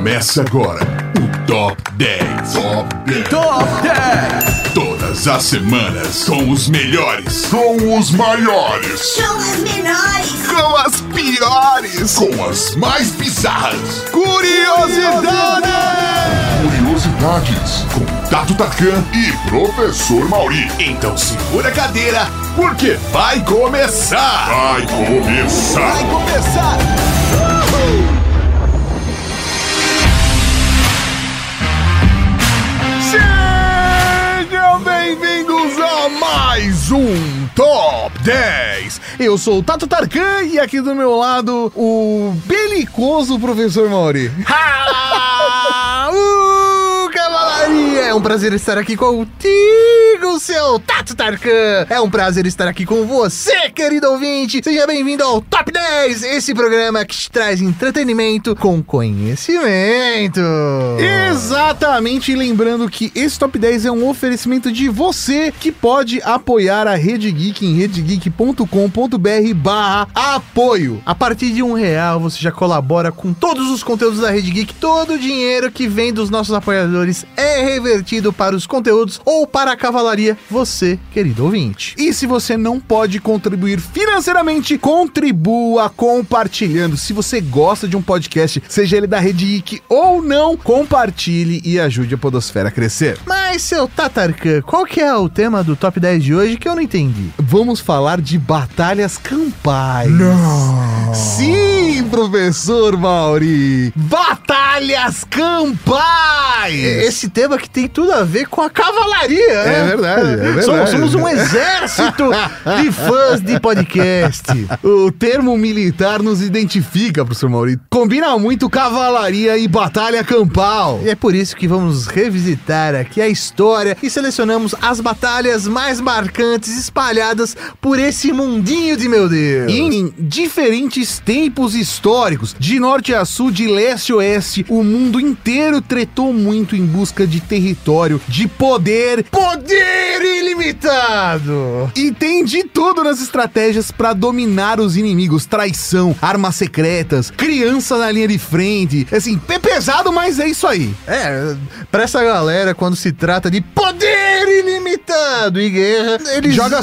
Começa agora o Top 10. Top 10. Todas as semanas com os melhores, com os maiores, com as menores, com as piores, com as mais bizarras. Curiosidades com Tato Tarkan e Professor Mauri. Então segura a cadeira, porque vai começar. Vai começar. Uhul. Sejam bem-vindos a mais um Top 10. Eu sou o Tato Tarkan e aqui do meu lado o belicoso Professor Mauri. Cavalaria! É um prazer estar aqui contigo, seu Tato Tarkan! É um prazer estar aqui com você, querido ouvinte! Seja bem-vindo ao Top 10, esse programa que te traz entretenimento com conhecimento! Exatamente, lembrando que esse Top 10 é um oferecimento de você que pode apoiar a Rede Geek em redegeek.com.br/apoio. A partir de R$1 você já colabora com todos os conteúdos da Rede Geek. Todo o dinheiro que vem dos nossos apoiadores é revertido para os conteúdos ou para a cavalaria, você, querido ouvinte. E se você não pode contribuir financeiramente, contribua compartilhando. Se você gosta de um podcast, seja ele da Rede Geek ou não, compartilhe e ajude a podosfera a crescer. Mas, seu Tatarkan, qual que é o tema do Top 10 de hoje que eu não entendi? Vamos falar de batalhas campais. Não! Sim, professor Mauri! Batalhas campais! Esse tema que tem tudo a ver com a cavalaria, né? É verdade. Somos um exército de fãs de podcast. O termo militar nos identifica, professor Mauri. Combina muito cavalaria e batalha campal. E é por isso que vamos revisitar aqui a história e selecionamos as batalhas mais marcantes espalhadas por esse mundinho de meu Deus. Em diferentes tempos históricos, de norte a sul, de leste a oeste, o mundo inteiro tretou muito em busca de território, de poder ilimitado. E tem de tudo nas estratégias pra dominar os inimigos: traição, armas secretas, criança na linha de frente. Assim, é pesado, mas é isso aí. Pra essa galera, quando se trata de poder ilimitado e guerra, eles joga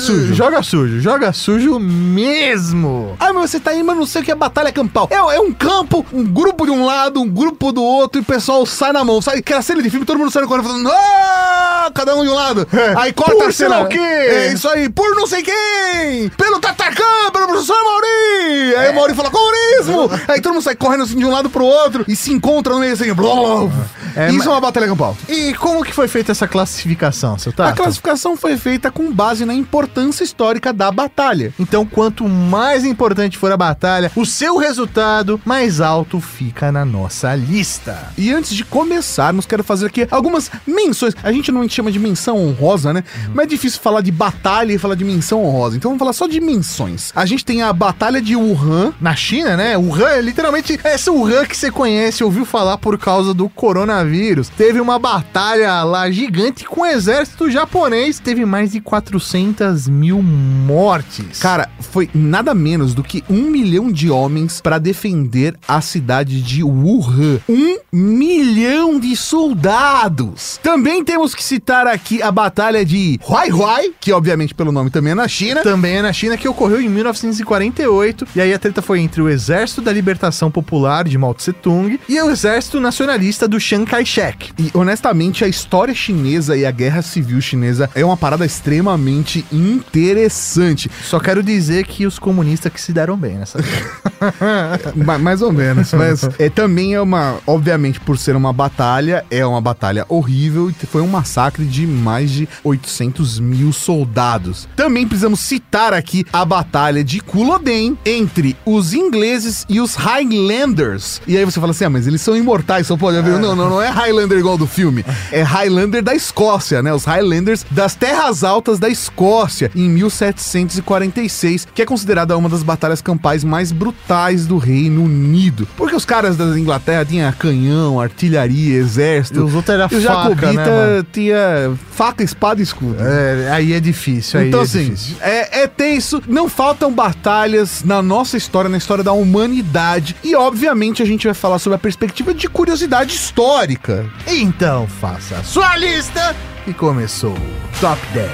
sujo mesmo. Ah, mas você tá aí, mas não sei o que é batalha campal. É um campo, um grupo de um lado, um grupo do outro, e o pessoal sai na mão. Sai aquela cena de filme, todo mundo sai correndo falando, cada um de um lado. Aí corta a cena. O quê? É isso aí, por não sei quem! Pelo Tatarkan, pelo professor Mauri! Aí o Mauri fala, comunismo! Aí todo mundo sai correndo assim de um lado pro outro e se encontra no meio assim, isso é uma batalha campal. E como que foi feita essa classificação, seu Tato? A classificação foi feita com base na importância histórica da batalha. Então, quanto mais importante for a batalha, o seu resultado mais alto fica na nossa lista. E antes de começarmos, quero fazer aqui algumas menções. A gente não chama de menção honrosa, né? Mas é difícil falar de batalha e falar de menção honrosa. Então vamos falar só de menções. A gente tem a Batalha de Wuhan, na China, né? Wuhan é literalmente essa Wuhan que você conhece, ouviu falar por causa do coronavírus. Teve uma batalha lá gigante com o exército japonês. Teve mais de 400 mil mortes. Cara, foi nada menos do que 1 milhão de homens para defender a cidade de Wuhan. 1 milhão de soldados. Também temos que citar aqui a Batalha de Huai, que obviamente pelo nome também é na China. Também é na China, que ocorreu em 1948. E aí a treta foi entre o Exército da Libertação Popular de Mao Tse-tung e o Exército Nacionalista do Chiang Kai-shek. E honestamente, a história chinesa e a Guerra Civil Chinesa é uma parada extremamente interessante. Só quero dizer que os comunistas que se deram bem nessa mais ou menos, mas também é uma, obviamente por ser uma batalha, é uma batalha horrível e foi um massacre de mais de 800 mil soldados. Também precisamos citar aqui a batalha de Culloden entre os ingleses e os Highlanders. E aí você fala assim, mas eles são imortais, só pode haver. Não é Highlander igual do filme, é Highlander da Escócia, né? Os Highlanders das Terras Altas da Escócia, em 1746, que é considerada uma das batalhas campais mais brutais do Reino Unido. Porque os caras da Inglaterra tinham canhão, artilharia, exército. E os outros eram faca, Jacobita, né, tinha faca, espada e escudo. Aí é difícil. Aí então, é assim, difícil. é tenso. Não faltam batalhas na nossa história, na história da humanidade. E, obviamente, a gente vai falar sobre a perspectiva de curiosidade histórica. Então faça a sua lista e começou o Top 10.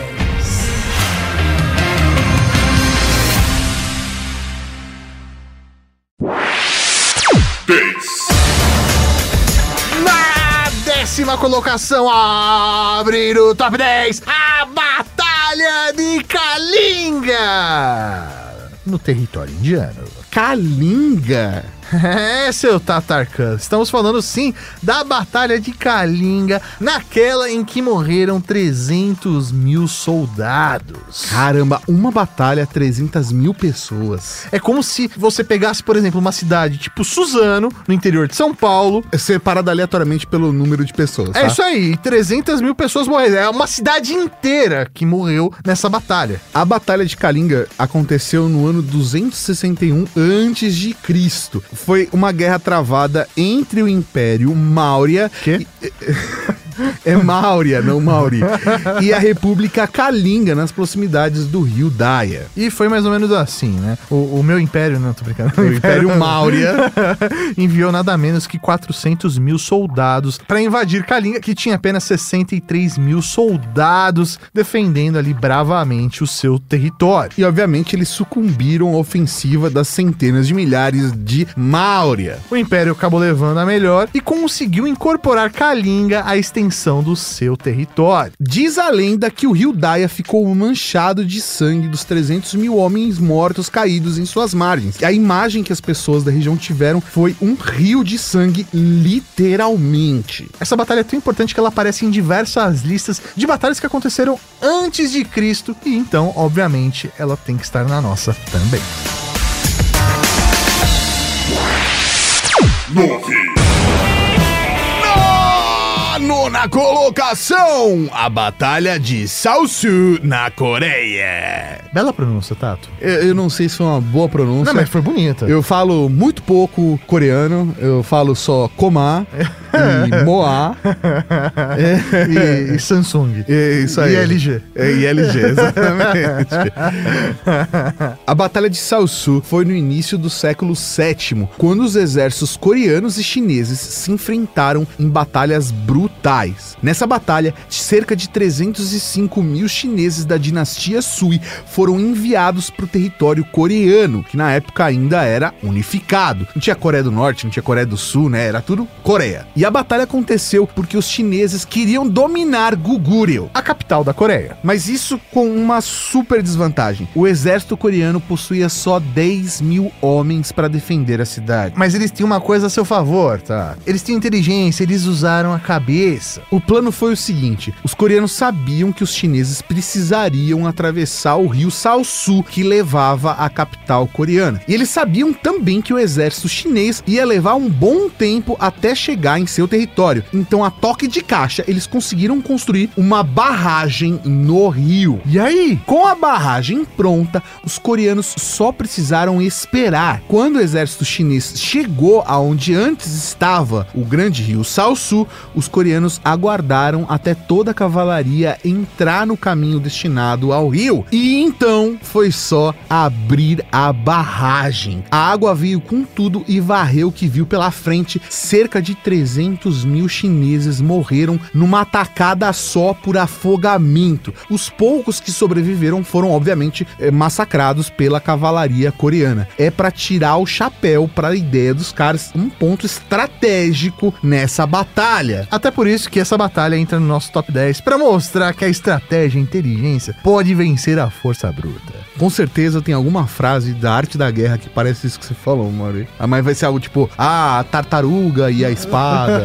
Na 10ª colocação, abrir o Top 10, a Batalha de Kalinga, no território indiano. Kalinga? É, seu Tatarkan, estamos falando sim da Batalha de Kalinga, naquela em que morreram 300 mil soldados. Caramba, uma batalha, 300 mil pessoas. É como se você pegasse, por exemplo, uma cidade tipo Suzano, no interior de São Paulo. É separada aleatoriamente pelo número de pessoas, tá? É isso aí, 300 mil pessoas morreram. É uma cidade inteira que morreu nessa batalha. A Batalha de Kalinga aconteceu no ano 261 a.C. Foi uma guerra travada entre o Império Maurya... Quê? É Maurya, não Mauri. E a República Kalinga, nas proximidades do rio Daya. E foi mais ou menos assim, né? O meu império, não, tô brincando. O Império Maurya enviou nada menos que 400 mil soldados para invadir Kalinga, que tinha apenas 63 mil soldados defendendo ali bravamente o seu território. E, obviamente, eles sucumbiram à ofensiva das centenas de milhares de Maurya. O Império acabou levando a melhor e conseguiu incorporar Kalinga à extensão do seu território. Diz a lenda que o rio Daya ficou manchado de sangue dos 300 mil homens mortos caídos em suas margens. E a imagem que as pessoas da região tiveram foi um rio de sangue, literalmente. Essa batalha é tão importante que ela aparece em diversas listas de batalhas que aconteceram antes de Cristo e então, obviamente, ela tem que estar na nossa também. 9ª colocação, a Batalha de Seosu, na Coreia. Bela pronúncia, Tato. Eu não sei se foi uma boa pronúncia. Não, mas foi bonita. Eu falo muito pouco coreano, eu falo só Koma e Moa. E Samsung. Isso aí. E LG. E LG, exatamente. A Batalha de Seosu foi no início do século VII, quando os exércitos coreanos e chineses se enfrentaram em batalhas brutais. Nessa batalha, cerca de 305 mil chineses da dinastia Sui foram enviados para o território coreano, que na época ainda era unificado. Não tinha Coreia do Norte, não tinha Coreia do Sul, né? Era tudo Coreia. E a batalha aconteceu porque os chineses queriam dominar Goguryeo, A capital da Coreia. mas isso com uma super desvantagem. O exército coreano possuía só 10 mil homens para defender a cidade. Mas eles tinham uma coisa a seu favor, tá? Eles tinham inteligência, eles usaram a cabeça. O plano foi o seguinte: os coreanos sabiam que os chineses precisariam atravessar o rio Seosu, que levava à capital coreana. E eles sabiam também que o exército chinês ia levar um bom tempo até chegar em seu território. Então, a toque de caixa, eles conseguiram construir uma barragem no rio. E aí? Com a barragem pronta, os coreanos só precisaram esperar. Quando o exército chinês chegou aonde antes estava o grande rio Seosu, os coreanos aguardaram até toda a cavalaria entrar no caminho destinado ao rio. E então foi só abrir a barragem. A água veio com tudo e varreu o que viu pela frente. Cerca de 300 mil chineses morreram numa tacada só por afogamento. Os poucos que sobreviveram foram, obviamente, massacrados pela cavalaria coreana. É para tirar o chapéu para a ideia dos caras, um ponto estratégico nessa batalha. Até por isso que essa batalha entra no nosso top 10 para mostrar que a estratégia e a inteligência pode vencer a força bruta. Com certeza tem alguma frase da Arte da Guerra que parece isso que você falou, Mauri. Mas vai ser algo tipo, a tartaruga e a espada.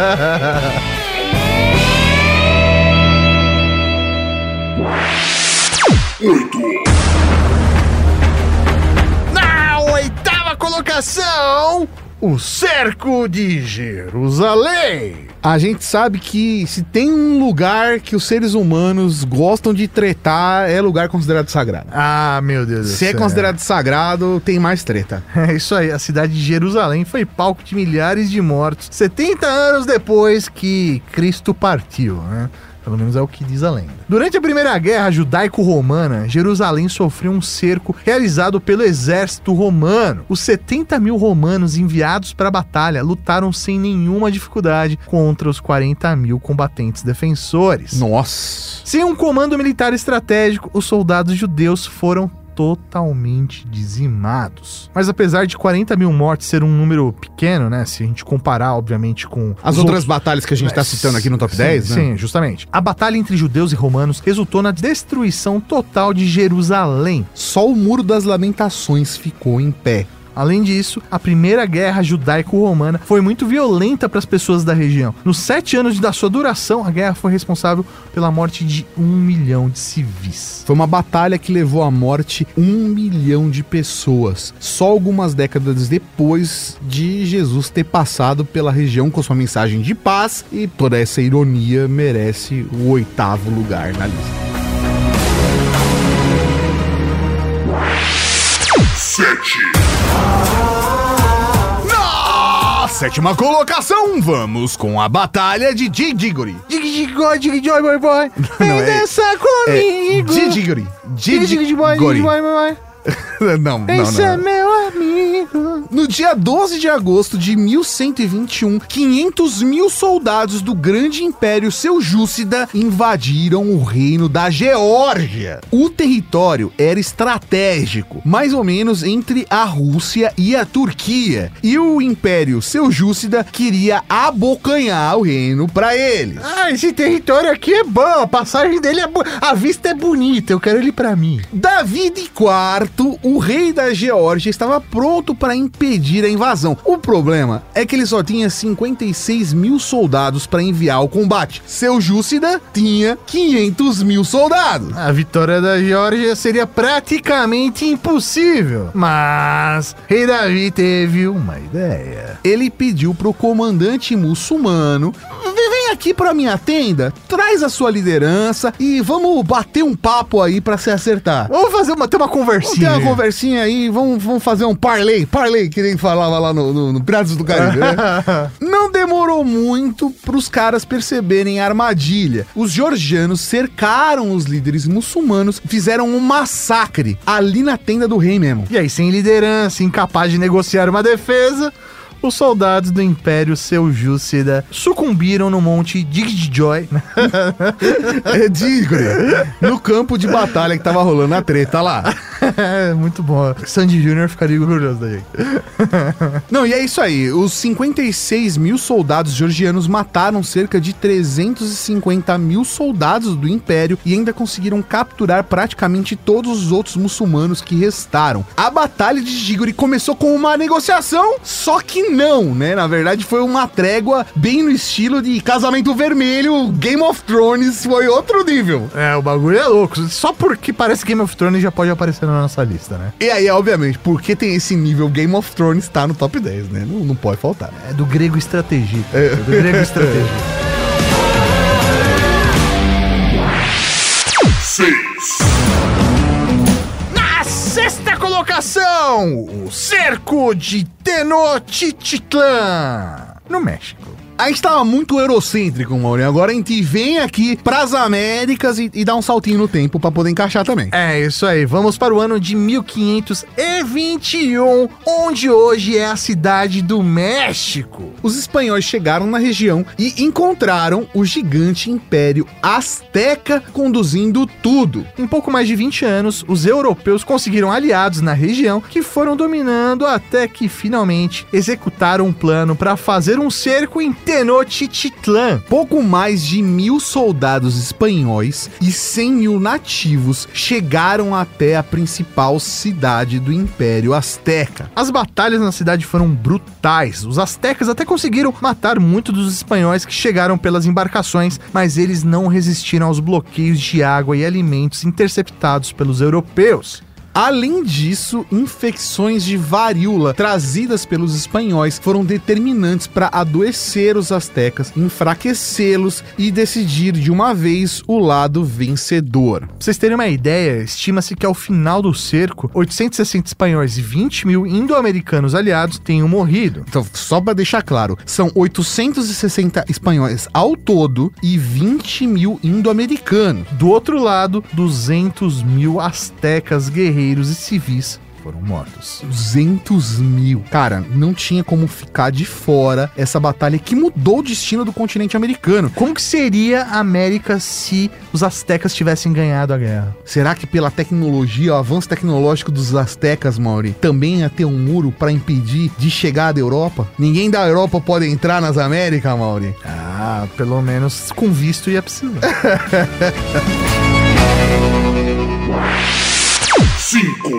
Na 8ª colocação, o Cerco de Jerusalém. A gente sabe que se tem um lugar que os seres humanos gostam de tretar, é lugar considerado sagrado. Ah, meu Deus do céu. Se é considerado sagrado, tem mais treta. É isso aí, a cidade de Jerusalém foi palco de milhares de mortos 70 anos depois que Cristo partiu, né? Pelo menos é o que diz a lenda. Durante a Primeira Guerra Judaico-Romana, Jerusalém sofreu um cerco realizado pelo exército romano. Os 70 mil romanos enviados para a batalha lutaram sem nenhuma dificuldade contra os 40 mil combatentes defensores. Nossa! Sem um comando militar estratégico, os soldados judeus foram totalmente dizimados. Mas apesar de 40 mil mortes ser um número pequeno, né? Se a gente comparar, obviamente, com as outras batalhas que a gente tá citando aqui no top 10, né? Sim, justamente. A batalha entre judeus e romanos resultou na destruição total de Jerusalém. Só o Muro das Lamentações ficou em pé. Além disso, a Primeira Guerra Judaico-Romana foi muito violenta para as pessoas da região. Nos 7 anos da sua duração, a guerra foi responsável pela morte de 1 milhão de civis. Foi uma batalha que levou à morte 1 milhão de pessoas, só algumas décadas depois de Jesus ter passado pela região com sua mensagem de paz, e toda essa ironia merece o 8º lugar na lista. 7. Na 7ª colocação, vamos com a Batalha de Digigori. Digigori, boy, boy. Vem dançar comigo. Digigori. Não. Esse é meu amigo. No dia 12 de agosto de 1121, 500 mil soldados do grande império seljúcida invadiram o reino da Geórgia. O território era estratégico, mais ou menos entre a Rússia e a Turquia, e o império seljúcida queria abocanhar o reino para eles. Esse território aqui é bom, a passagem dele é boa, a vista é bonita, eu quero ele para mim. David IV, o rei da Geórgia, estava pronto para impedir a invasão. O problema é que ele só tinha 56 mil soldados para enviar ao combate. Seljúcida tinha 500 mil soldados. A vitória da Geórgia seria praticamente impossível. Mas rei Davi teve uma ideia. Ele pediu pro comandante muçulmano: vem aqui pra minha tenda, traz a sua liderança e vamos bater um papo aí pra se acertar. Vamos ter uma conversinha. Vamos ter uma conversinha aí, vamos fazer um parlay, que nem falava lá no Piratas do Caribe, né? Não demorou muito pros caras perceberem a armadilha. Os georgianos cercaram os líderes muçulmanos, fizeram um massacre ali na tenda do rei mesmo. E aí, sem liderança, incapaz de negociar uma defesa, os soldados do Império Seljúcida sucumbiram no monte Digigori. Digigori, no campo de batalha que tava rolando a treta lá. Muito bom. Sandy Jr. ficaria orgulhoso da gente. Não, e é isso aí. Os 56 mil soldados georgianos mataram cerca de 350 mil soldados do Império e ainda conseguiram capturar praticamente todos os outros muçulmanos que restaram. A Batalha de Digigori começou com uma negociação, só que não, né? Na verdade, foi uma trégua bem no estilo de Casamento Vermelho. Game of Thrones foi outro nível. O bagulho é louco. Só porque parece Game of Thrones já pode aparecer na nossa lista, né? E aí, obviamente, porque tem esse nível, Game of Thrones tá no top 10, né? Não pode faltar. É do grego estratégia. Do grego estratégia. 6. Na 6ª colocação, o cerco de Tenochtitlan, no México. A gente tava muito eurocêntrico, Mauro. Agora a gente vem aqui pras Américas e dá um saltinho no tempo pra poder encaixar também. É isso aí. Vamos para o ano de 1521, onde hoje é a cidade do México. Os espanhóis chegaram na região e encontraram o gigante Império Azteca conduzindo tudo. Em pouco mais de 20 anos, os europeus conseguiram aliados na região que foram dominando até que finalmente executaram um plano para fazer um cerco em Tenochtitlan. Pouco mais de 1.000 soldados espanhóis e 100 mil nativos chegaram até a principal cidade do Império Azteca. As batalhas na cidade foram brutais. Os aztecas até conseguiram matar muitos dos espanhóis que chegaram pelas embarcações, mas eles não resistiram aos bloqueios de água e alimentos interceptados pelos europeus. Além disso, infecções de varíola trazidas pelos espanhóis foram determinantes para adoecer os astecas, enfraquecê-los e decidir de uma vez o lado vencedor. Pra vocês terem uma ideia, estima-se que ao final do cerco, 860 espanhóis e 20 mil indo-americanos aliados tenham morrido. Então, só para deixar claro, são 860 espanhóis ao todo e 20 mil indo-americanos. Do outro lado, 200 mil astecas, guerreiros e civis foram mortos. 200 mil. Cara, não tinha como ficar de fora essa batalha que mudou o destino do continente americano. Como que seria a América se os astecas tivessem ganhado a guerra? Será que pela tecnologia, o avanço tecnológico dos astecas, Mauri, também ia ter um muro para impedir de chegar da Europa? Ninguém da Europa pode entrar nas Américas, Mauri? Ah, pelo menos com visto ia precisar. 5.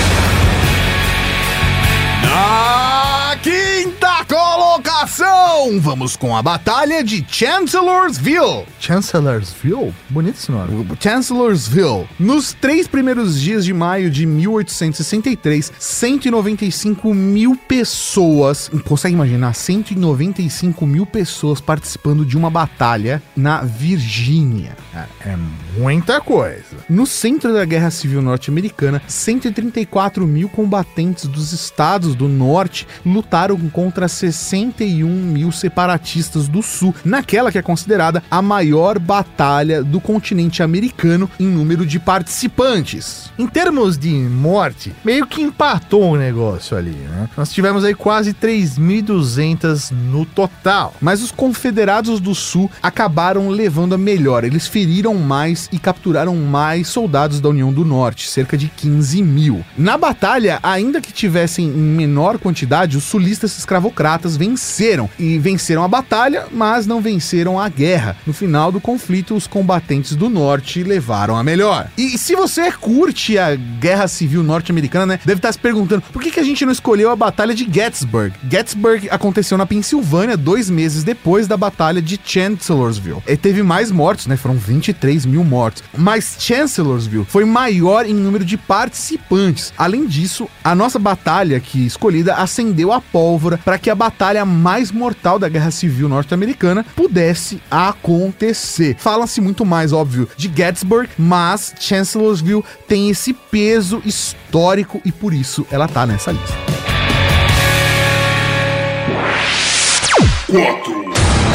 Na quinta colocação, vamos com a Batalha de Chancellorsville. Chancellorsville? Bonito esse nome. Chancellorsville. Nos 3 primeiros dias de maio de 1863, 195 mil pessoas, consegue imaginar, 195 mil pessoas participando de uma batalha na Virgínia. É muita coisa. No centro da Guerra Civil Norte-Americana, 134 mil combatentes dos estados do norte lutaram contra 61 mil separatistas do sul, naquela que é considerada a maior batalha do continente americano em número de participantes. Em termos de morte, meio que empatou o negócio ali, né? Nós tivemos aí quase 3.200 no total. Mas os confederados do sul acabaram levando a melhor. Eles feriram mais e capturaram mais soldados da União do Norte, cerca de 15 mil. Na batalha, ainda que tivessem em menor quantidade, os sulistas escravocratas venceram. E venceram a batalha, mas não venceram a guerra. No final do conflito, os combatentes do norte levaram a melhor. E se você curte a Guerra Civil Norte-Americana, né, deve estar se perguntando por que a gente não escolheu a Batalha de Gettysburg? Gettysburg aconteceu na Pensilvânia 2 meses depois da Batalha de Chancellorsville. E teve mais mortos, né? Foram 23 mil mortos. Mas Chancellorsville foi maior em número de participantes. Além disso, a nossa batalha aqui escolhida acendeu a pólvora para que a batalha mais mortal da Guerra Civil Norte-Americana pudesse acontecer. Fala-se muito mais, óbvio, de Gettysburg, mas Chancellorsville tem esse peso histórico e por isso ela tá nessa lista. 4.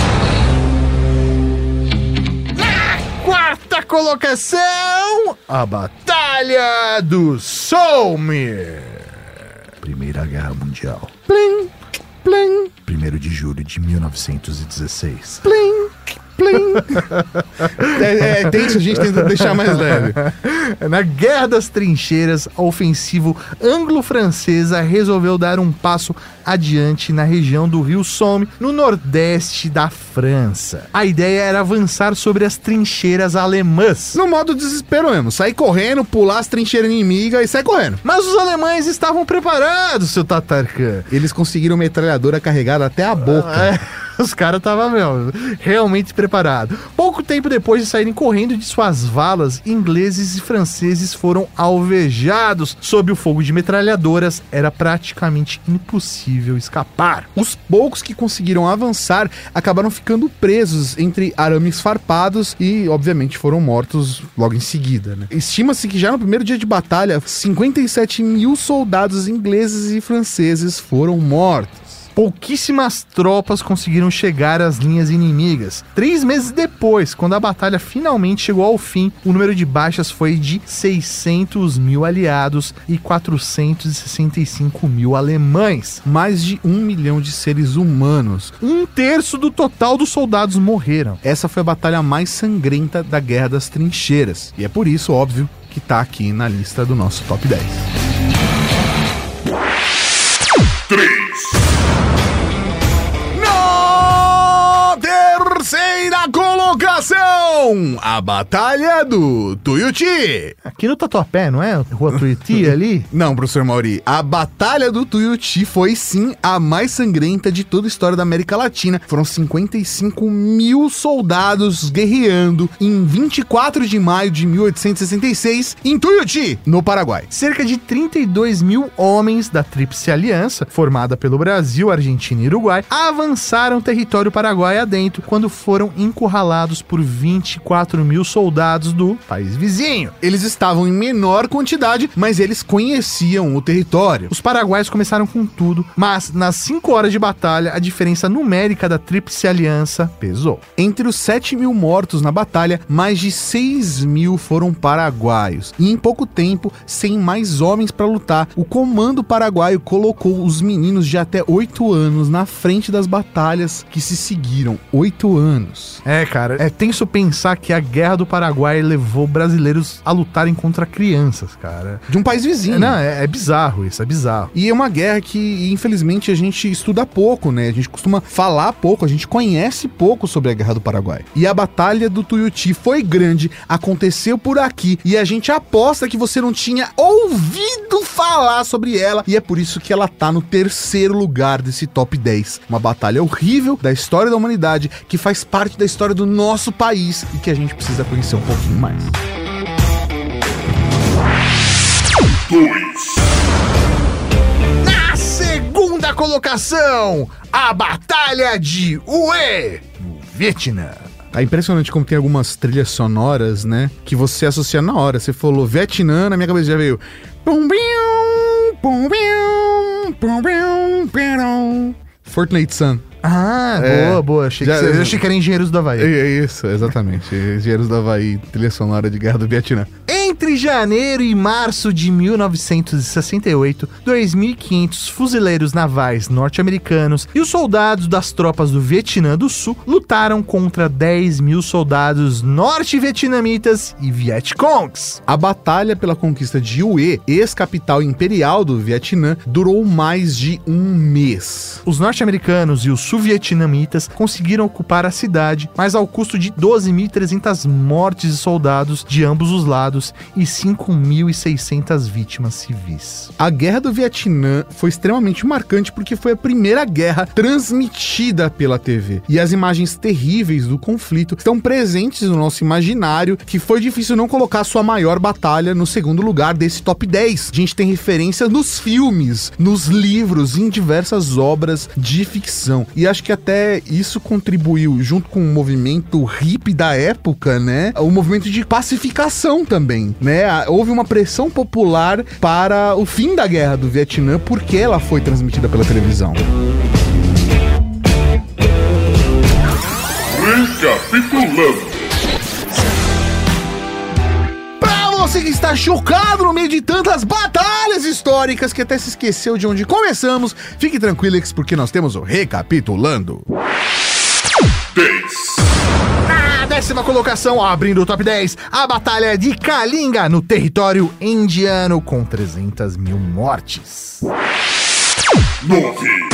Quarta colocação, a Batalha do Somme. Primeira Guerra Mundial. Plim, plim, 1º de julho de 1916. plim, plim. É tenso, a gente tenta deixar mais leve. Na Guerra das Trincheiras, a ofensiva anglo-francesa resolveu dar um passo adiante na região do rio Somme, no nordeste da França. A ideia era avançar sobre as trincheiras alemãs. No modo desespero mesmo, sair correndo, pular as trincheiras inimigas e sair correndo. Mas os alemães estavam preparados, seu Tatarkan. Eles conseguiram metralhadora carregada até a boca. Os caras estavam realmente preparados. Pouco tempo depois de saírem correndo de suas valas, ingleses e franceses foram alvejados. Sob o fogo de metralhadoras, era praticamente impossível escapar. Os poucos que conseguiram avançar acabaram ficando presos entre arames farpados e, obviamente, foram mortos logo em seguida, né? Estima-se que já no primeiro dia de batalha, 57 mil soldados ingleses e franceses foram mortos. Pouquíssimas tropas conseguiram chegar às linhas inimigas. 3 meses depois, quando a batalha finalmente chegou ao fim, o número de baixas foi de 600 mil aliados e 465 mil alemães. Mais de 1 milhão de seres humanos. 1/3 do total dos soldados morreram. Essa foi a batalha mais sangrenta da Guerra das Trincheiras. E é por isso, óbvio, que tá aqui na lista do nosso Top 10. 3. Terceira colocação, com a Batalha do Tuiuti. Aqui no Tatuapé, não é? Rua Tuiuti ali? Não, professor Mauri, a Batalha do Tuiuti foi sim a mais sangrenta de toda a história da América Latina. Foram 55 mil soldados guerreando em 24 de maio de 1866 em Tuiuti, no Paraguai. Cerca de 32 mil homens da Tríplice Aliança, formada pelo Brasil, Argentina e Uruguai, avançaram o território paraguai adentro quando foram encurralados por 24 mil soldados do país vizinho. Eles estavam em menor quantidade, mas eles conheciam o território. Os paraguaios começaram com tudo, mas nas 5 horas de batalha, a diferença numérica da Tríplice Aliança pesou. Entre os 7 mil mortos na batalha, mais de 6 mil foram paraguaios. E em pouco tempo, sem mais homens para lutar, o comando paraguaio colocou os meninos de até 8 anos na frente das batalhas que se seguiram. 8 anos. É, cara, é tenso pensar que a Guerra do Paraguai levou brasileiros a lutarem contra crianças, cara. De um país vizinho. Não, é bizarro isso, é bizarro. E é uma guerra que, infelizmente, a gente estuda pouco, né? A gente costuma falar pouco, a gente conhece pouco sobre a Guerra do Paraguai. E a Batalha do Tuiuti foi grande, aconteceu por aqui, e a gente aposta que você não tinha ouvido falar sobre ela, e é por isso que ela tá no 3º lugar desse top 10. Uma batalha horrível da história da humanidade, que faz parte da história do nosso país e que a gente precisa conhecer um pouquinho mais. 2. Na segunda colocação, a Batalha de Hue, no Vietnã. É impressionante como tem algumas trilhas sonoras, né? Que você associa na hora. Você falou Vietnã, na minha cabeça já veio... Fortnite Sun. Ah, boa. Eu achei que era Engenheiros do Havaí. É isso, exatamente. Engenheiros do Havaí, trilha sonora de Guerra do Vietnã. Entre janeiro e março de 1968, 2.500 fuzileiros navais norte-americanos e os soldados das tropas do Vietnã do Sul lutaram contra 10 mil soldados norte-vietnamitas e Vietcongs. A batalha pela conquista de Hue, ex-capital imperial do Vietnã, durou mais de um mês. Os norte-americanos e os sul-vietnamitas conseguiram ocupar a cidade, mas ao custo de 12.300 mortes de soldados de ambos os lados e 5.600 vítimas civis. A Guerra do Vietnã foi extremamente marcante porque foi a primeira guerra transmitida pela TV. E as imagens terríveis do conflito estão presentes no nosso imaginário, que foi difícil não colocar sua maior batalha no segundo lugar desse top 10. A gente tem referência nos filmes, nos livros, em diversas obras de ficção. E acho que até isso contribuiu, junto com o movimento hippie da época, né? O movimento de pacificação também, né? Houve uma pressão popular para o fim da Guerra do Vietnã porque ela foi transmitida pela televisão. Recapitulando. Você que está chocado no meio de tantas batalhas históricas que até se esqueceu de onde começamos, fique tranquilo, porque nós temos o Recapitulando. 10. Na 10ª colocação, abrindo o top 10, a Batalha de Kalinga no território indiano com 300 mil mortes. 9.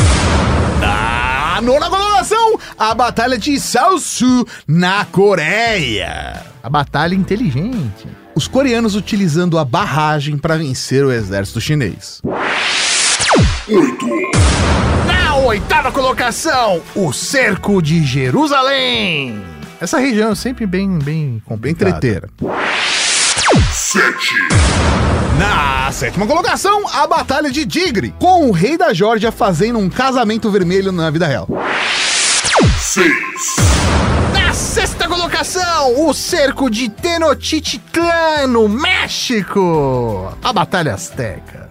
Na 9ª colocação, a Batalha de Seosu na Coreia. A batalha inteligente. Os coreanos utilizando a barragem para vencer o exército chinês. 8. Na 8ª colocação, o Cerco de Jerusalém. Essa região é sempre bem complicada. Bem treteira. 7. Na 7ª colocação, a Batalha de Tigre, com o rei da Geórgia fazendo um casamento vermelho na vida real. 6. Na 6ª colocação, o Cerco de Tenochtitlan, no México. A Batalha Azteca.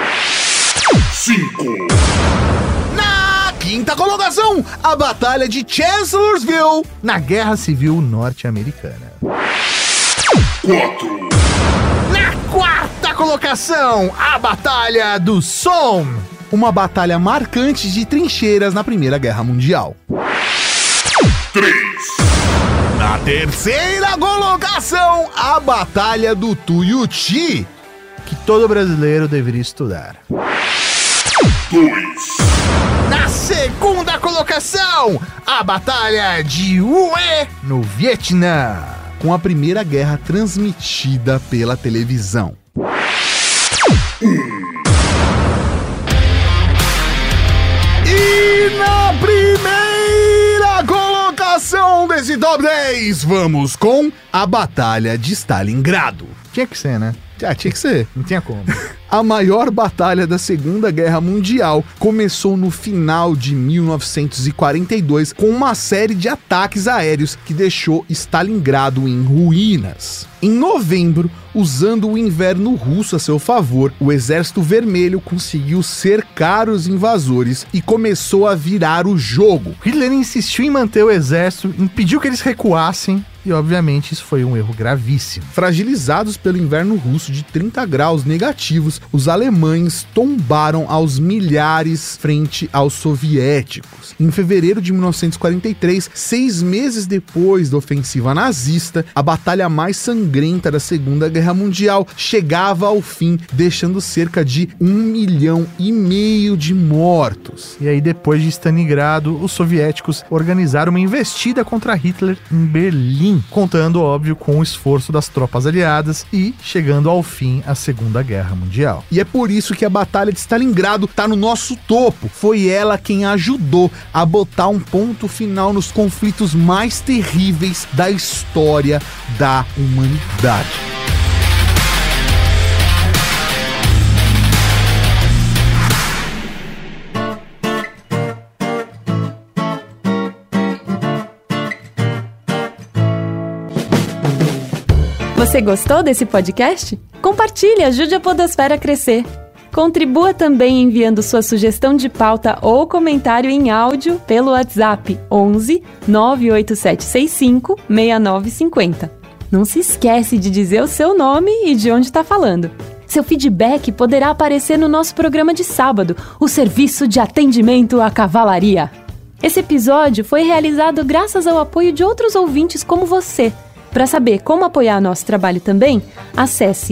5. Na 5ª colocação, a Batalha de Chancellorsville, na Guerra Civil Norte-Americana. 4. Na 4ª colocação, a Batalha do Somme. Uma batalha marcante de trincheiras na Primeira Guerra Mundial. 3. Na 3ª colocação, a Batalha do Tuiuti, que todo brasileiro deveria estudar. 2. Na 2ª colocação, a Batalha de Hue, no Vietnã. com a Primeira Guerra transmitida pela televisão. E na primeira colocação desse Top 10, vamos com a Batalha de Stalingrado. Tinha que ser, né? Tinha que ser. Não tinha como. A maior batalha da Segunda Guerra Mundial começou no final de 1942 com uma série de ataques aéreos que deixou Stalingrado em ruínas. Em novembro, usando o inverno russo a seu favor, o Exército Vermelho conseguiu cercar os invasores e começou a virar o jogo. Hitler insistiu em manter o exército, impediu que eles recuassem e, obviamente, isso foi um erro gravíssimo. Fragilizados pelo inverno russo de 30 graus negativos, os alemães tombaram aos milhares frente aos soviéticos. Em fevereiro de 1943, 6 meses depois da ofensiva nazista, a batalha mais sangrenta da Segunda Guerra Mundial chegava ao fim, deixando cerca de 1,5 milhão de mortos. E aí, depois de Stalingrado, os soviéticos organizaram uma investida contra Hitler em Berlim, contando, óbvio, com o esforço das tropas aliadas e chegando ao fim a Segunda Guerra Mundial. E é por isso que a Batalha de Stalingrado tá no nosso topo. Foi ela quem ajudou a botar um ponto final nos conflitos mais terríveis da história da humanidade. Você gostou desse podcast? Compartilhe, ajude a Podosfera a crescer. Contribua também enviando sua sugestão de pauta ou comentário em áudio pelo WhatsApp 11 98765 6950. Não se esquece de dizer o seu nome e de onde está falando. Seu feedback poderá aparecer no nosso programa de sábado, o Serviço de Atendimento à Cavalaria. Esse episódio foi realizado graças ao apoio de outros ouvintes como você. Para saber como apoiar nosso trabalho também, acesse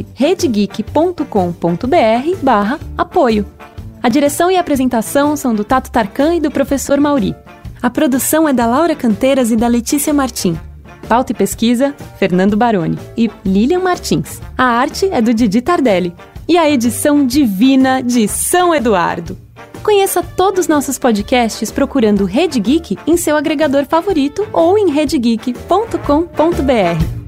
redegeek.com.br/apoio. A direção e a apresentação são do Tato Tarkan e do professor Mauri. A produção é da Laura Canteiras e da Letícia Martim. Pauta e pesquisa, Fernando Baroni e Lilian Martins. A arte é do Didi Tardelli. E a edição divina de São Eduardo. Conheça todos os nossos podcasts procurando Rede Geek em seu agregador favorito ou em redegeek.com.br.